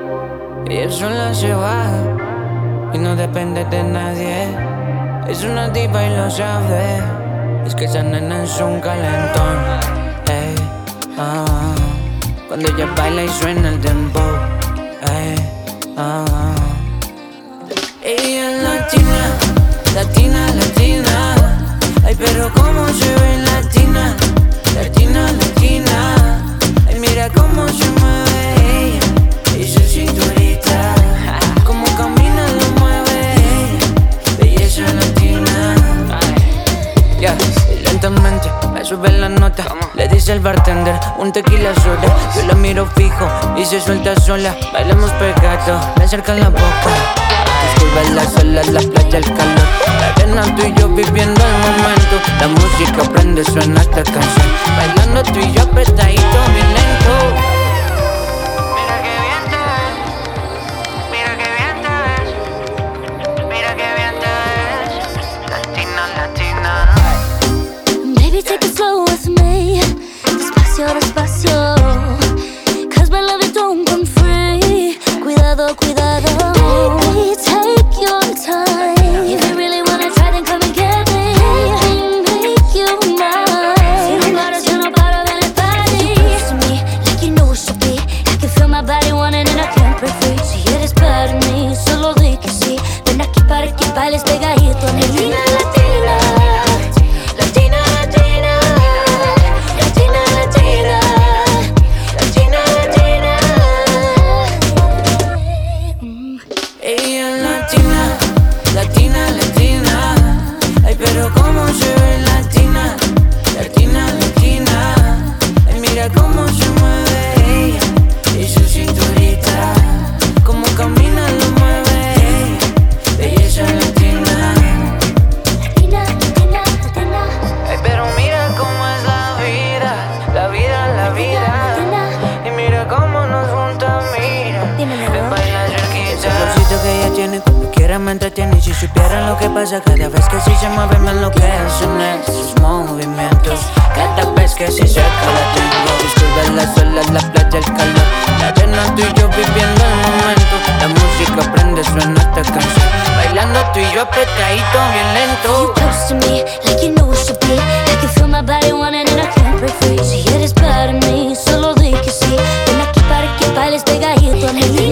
Ella sola se va y no depende de nadie. Es una diva y lo sabe. Es que esa nena es un calentón. Ey, cuando ella baila y suena el dembow. Ey, ella es latina, latina, latina. Ay, pero cómo se ve latina, latina, latina. Ay, mira cómo se mueve ella y su cinturita. Cómo camina lo mueve ella, belleza latina. Yeah, y lentamente me sube la nota. Le dice el bartender, un tequila soda. Yo la miro fijo y se suelta sola. Bailamos pegado, me acerca la boca. Disculpa las olas, la playa, el calor. La arena, tú y yo viviendo el momento. La música prende, suena esta canción. Bailando tú y yo apretadito, bien lento. Mira que bien te ves. Mira que bien te ves. Mira que bien te ves. Latina, latina. Baby, take it slow with me. Despacio, despacio. Cause my love it don't come free. Cuidado, cuidado. Baby, take your time. If you really wanna try, then come and get me. Make you mine. Si no paras, yo no paro de el party. Close to me, like you know it should be. I can feel my body wanting and I can't break free. Si eres para mí, solo di que sí. Ven aquí para que bailes pegadito a mí. Latina, latina. Latina, latina. Latina, latina. Latina, latina. Ella es latina, latina, latina. Ay, pero cómo se ve latina, latina, latina. Ay, mira cómo se mueve ella y su cinturita. Cómo camina lo mueve ella, belleza latina. Latina, latina, latina. Ay, pero mira cómo es la vida, la vida, la vida. Y mira cómo nos junta, mira. Dímelo. Ven, baila cerquita. Ese florcito que ella tiene, cuando quiera me entretiene. Y si supieran lo que pasa cada vez que sí se mueve, me enloquecen esos movimientos. Cada vez que sí cerca la tengo. Disculpa las olas, la playa, el calor. La arena, tú y yo viviendo el momento. La música prende, suena esta canción. Bailando tú y yo apretadito, bien You lento. close to me, like you know it should be. I can feel my body wanting and I can't break free. Si eres para mí, solo di que sí. Ven aquí para que bailes pegadito a mí.